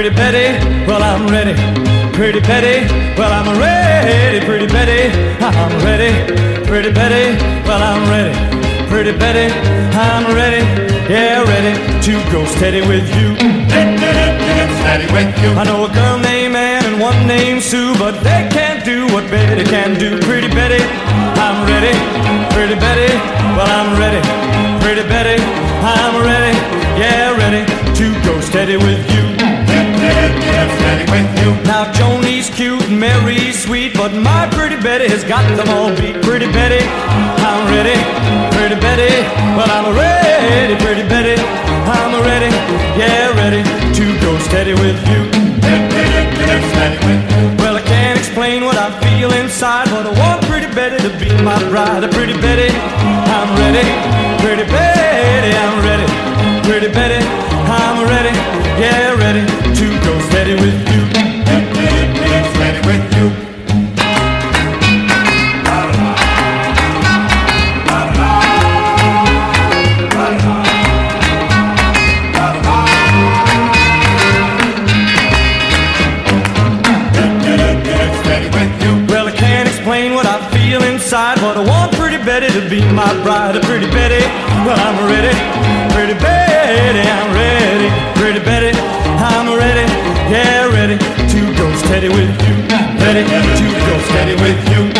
Pretty Betty, well I'm ready. Pretty Betty, well I'm ready. Pretty Betty, I'm ready. Pretty Betty, well I'm ready. Pretty Betty, I'm ready. Yeah, ready to go steady with you. Steady with you. I know a girl named Ann and one named Sue, but they can't do what Betty can do. Pretty Betty, I'm ready. Pretty Betty, well I'm ready. Pretty Betty, I'm ready. Yeah, ready to go steady with you. Steady with you. Now Joni's cute and Mary's sweet, but my Pretty Betty has got them all beat. Pretty Betty, I'm ready. Pretty Betty, well I'm ready. Pretty Betty, I'm ready. Yeah, ready to go steady with you. Steady with you. Well, I can't explain what I feel inside, but I want Pretty Betty to be my bride. Pretty Betty, I'm ready. Pretty Betty, I'm ready. Pretty Betty, I'm ready. Yeah, ready to go steady with you. Steady with you. Well, I can't explain what I feel inside, but I want Pretty Betty to be my bride. Pretty Betty, well I'm ready. Pretty Betty, I'm ready. Pretty Betty, I'm ready. Yeah, ready to go steady with you. Ready to go steady with you.